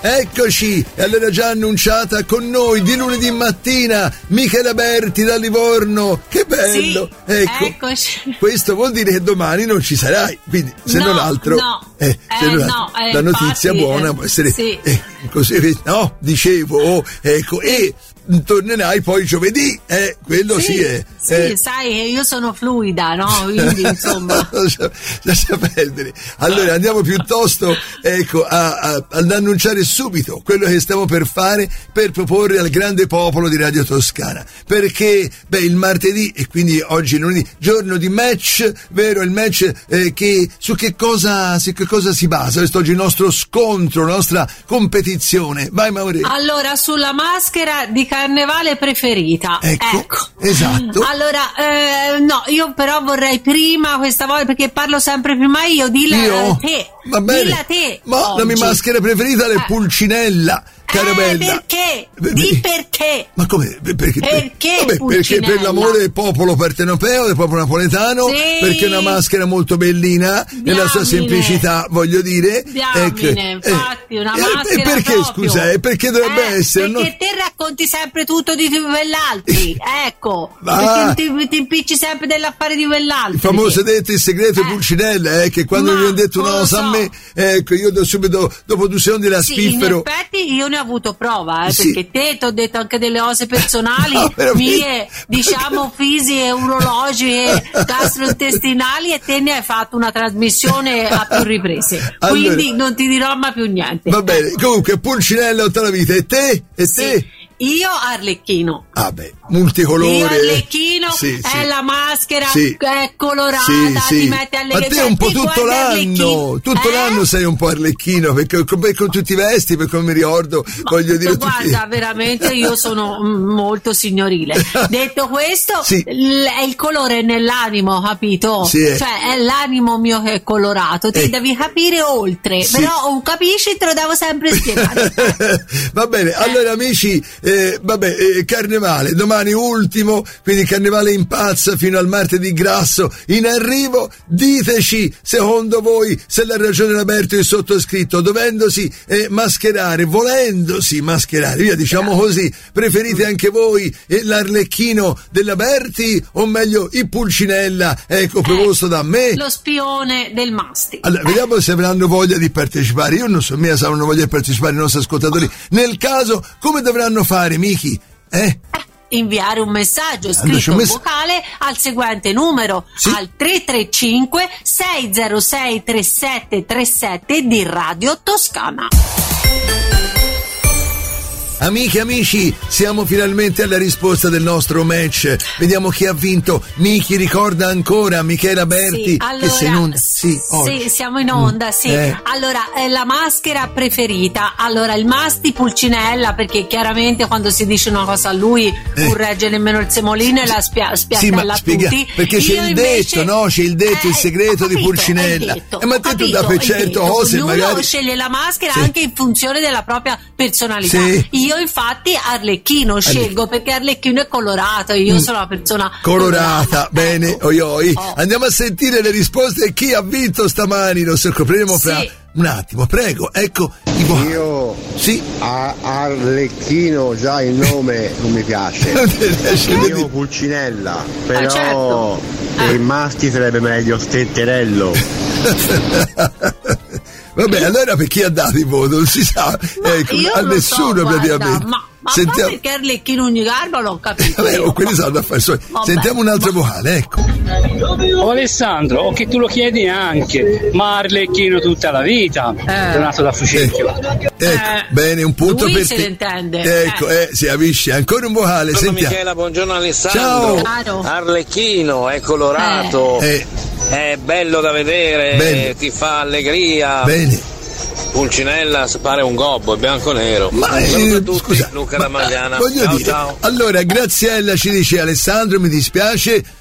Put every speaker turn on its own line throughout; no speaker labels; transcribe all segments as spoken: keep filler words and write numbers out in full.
eccoci, e allora già annunciata con noi di lunedì mattina Michela Berti da Livorno, che bello,
sì,
ecco,
eccoci.
Questo vuol dire che domani non ci sarai, quindi se
no,
non altro,
no,
eh, se
eh,
non
no,
altro
eh,
la notizia
infatti,
buona
eh,
può essere,
sì.
eh, così, no, dicevo, oh, ecco, sì. E tornerai poi giovedì, eh, quello sì, sì è.
Sì,
eh.
sai, io sono fluida, no? Quindi insomma.
Lascia perdere. Allora andiamo piuttosto, ecco, a, a, ad annunciare subito quello che stiamo per fare per proporre al grande popolo di Radio Toscana. Perché, beh, il martedì e quindi oggi lunedì, giorno di match, vero? Il match eh, che su che cosa, su che cosa si basa? Quest'oggi il nostro scontro, la nostra competizione. Vai Maureen.
Allora, sulla maschera di carnevale preferita.
Ecco,
ecco.
Esatto.
Allora, eh, no, io però vorrei prima questa volta, perché parlo sempre prima io, dilla
io?
te.
Va bene.
Dilla te.
Ma
oggi.
la mia maschera preferita è
eh.
Pulcinella. Carabella.
Eh, perché? Di perché?
Ma come? Perché?
Perché?
Vabbè, perché per l'amore del popolo partenopeo, del popolo napoletano,
sì.
Perché è una maschera molto bellina,
Diamine.
Nella sua semplicità, voglio dire.
Diamine, ecco, infatti, una
eh,
maschera
e perché,
proprio.
scusa, e perché dovrebbe
eh,
essere?
Perché
no?
te racconti sempre tutto di quell'altri, ecco.
Ah.
Perché ti, ti impicci sempre dell'affare di quell'altri.
Il famoso detto, il segreto
eh.
è Pulcinella, eh, che quando
Ma,
mi hanno detto una cosa
so.
a me, ecco, io do subito, dopo due secondi la
sì,
spiffero.
In effetti io ne ho avuto prova, eh,
sì.
perché te ti ho detto anche delle cose personali
no,
mie, diciamo fisiche, urologiche, gastrointestinali, e te ne hai fatto una trasmissione a più riprese.
Allora,
quindi non ti dirò mai più niente.
Va bene, comunque Pulcinella tutta la vita. E te? E
sì.
te?
Io Arlecchino.
Ah beh, multicolore.
Io Arlecchino
sì,
è
sì.
la maschera,
sì.
è colorata,
sì, sì.
ti mette alle
Ma te un po' tutto l'anno, tutto
eh?
l'anno sei un po' Arlecchino, perché con, con tutti i vesti, per come mi ricordo,
Ma,
voglio dire
guarda,
tutti...
veramente io sono molto signorile. Detto questo,
sì.
l- è il colore nell'animo, capito?
Sì, eh.
Cioè è l'animo mio che è colorato, ti
eh.
devi capire oltre,
sì.
però non capisci, te lo devo sempre spiegare.
Va bene, eh. allora amici, eh, vabbè, eh, carnevale, domani ultimo, quindi carnevale in pazza fino al martedì grasso in arrivo. Diteci secondo voi se la ragione l'Alberto il sottoscritto, dovendosi eh, mascherare, volendosi mascherare, via diciamo così, preferite anche voi eh, l'Arlecchino della Berti o meglio il Pulcinella, ecco, proposto
eh,
da me,
lo spione del Masti.
allora
eh.
vediamo se avranno voglia di partecipare. Io non so mia se avranno voglia di partecipare i nostri ascoltatori. Nel caso, come dovranno fare, Miki? Eh?
Inviare un messaggio scritto
un mess-
vocale al seguente numero,
sì?
al tre tre cinque sei zero sei tre sette tre sette di Radio Toscana.
Amiche e amici, siamo finalmente alla risposta del nostro match. Vediamo chi ha vinto. Miki ricorda ancora Michela Berti,
sì, allora,
che sei in onda. Sì,
sì, siamo in onda, sì.
Eh.
Allora, eh, la maschera preferita. Allora, il Masti Pulcinella, perché chiaramente quando si dice una cosa a lui
eh.
non regge nemmeno il semolino e la spia- spiattella
sì, ma
a
spiega,
tutti.
perché c'è
Io
il
invece,
detto, no? C'è il detto,
eh,
il segreto
capito,
di Pulcinella.
Detto,
eh, ma te tu da per certo cose
ognuno
magari
sceglie la maschera
sì.
anche in funzione della propria personalità.
Sì.
Io infatti Arlecchino scelgo perché Arlecchino è colorato, io mm. sono una persona
colorata,
colorata.
bene,
ecco.
oi oi.
Oh.
Andiamo a sentire le risposte e chi ha vinto stamani, lo scopriremo fra
sì.
un attimo, prego. Ecco Ivo.
Io
sì.
a Arlecchino già il nome non mi piace. Io Pulcinella, però
ah, certo.
per
ah.
i maschi sarebbe meglio Stenterello.
Vabbè, allora per chi ha dato il voto non si sa, ecco, a nessuno
so,
praticamente.
Ma, ma
Sentiamo...
perché Arlecchino ogni garbo l'ho capito.
Vabbè,
io,
quelli sanno a fare suoi.
Vabbè,
Sentiamo un altro
ma...
vocale, ecco.
Oh Alessandro, o che tu lo chiedi anche, ma Arlecchino tutta la vita,
eh.
Donato da Fucecchio.
Ecco, ecco
Eh,
bene, un punto
lui
per
se
te.
ne intende.
Ecco, eh. eh, si avvisce. Ancora un vocale,
Buongiorno
sentiamo.
Michela, buongiorno Alessandro.
Ciao.
Claro.
Arlecchino è colorato,
Eh.
è bello da vedere,
Bene.
ti fa allegria.
Bene.
Pulcinella pare un gobbo, è bianco-nero.
Ma
eh,
eh,
tutti,
scusa,
Luca
ma,
da Magliana.
voglio
Ciao,
dire,
ciao.
allora Graziella ci dice: Alessandro, mi dispiace,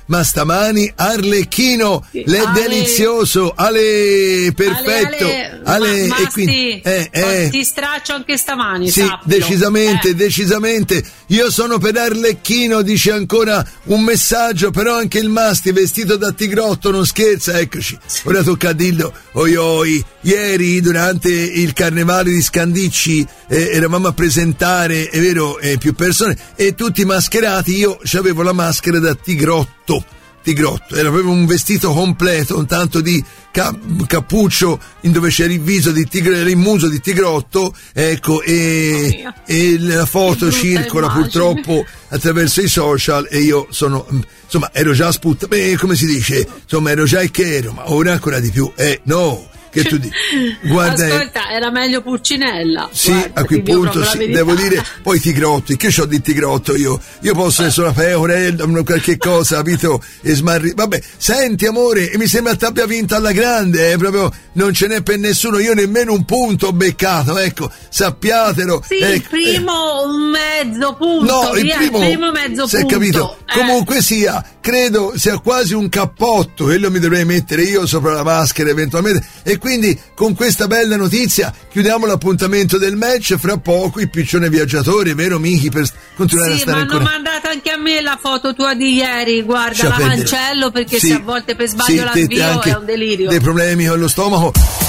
ma stamani Arlecchino, l'è
Ale.
delizioso, Ale, perfetto,
Ale, Ale,
Ale,
ma,
e quindi, eh, eh,
ti straccio anche stamani,
sì,
sappilo.
decisamente,
eh.
decisamente. Io sono per Arlecchino, dice ancora un messaggio, però anche il Masti vestito da tigrotto non scherza, eccoci. Ora tocca a dirlo, oi oi. Ieri durante il carnevale di Scandicci eh, eravamo a presentare, è vero, eh, più persone e tutti mascherati, io avevo la maschera da tigrotto. Tigrotto, era proprio un vestito completo, un tanto di ca- cappuccio in dove c'era il viso di tigre, il muso di tigrotto, ecco, e,
oh
e la foto circola
immagine.
purtroppo attraverso i social e io sono, insomma, ero già sputta, beh, come si dice, insomma, ero già il che ero, ma ora ancora di più, eh, no. Che tu dici? Guarda,
ascolta, era meglio Pulcinella.
Sì,
guarda,
a quel punto sì, devo dire, poi tigrotti, che c'ho di tigrotto io? Io posso essere una pecorella, qualche cosa, capito? E smarri. Vabbè, senti amore, e mi sembra che abbia vinto alla grande, eh, proprio non ce n'è per nessuno, io nemmeno un punto ho beccato, ecco, sappiatelo.
Sì,
ecco,
il primo un mezzo punto,
no, il
via,
primo,
il primo mezzo
si è
punto.
capito?
Eh.
Comunque sia, credo sia quasi un cappotto, quello mi dovrei mettere io sopra la maschera eventualmente, e quindi con questa bella notizia chiudiamo l'appuntamento del match, fra poco il piccione viaggiatore, vero Michi, per continuare
sì,
a stare
ma
ancora.
hanno mandato anche a me la foto tua di ieri, guarda,
Cioè,
la
prendere.
cancello perché
Sì,
se a volte per sbaglio
sì, te- te
l'avvio
anche
è un delirio.
dei problemi con lo stomaco.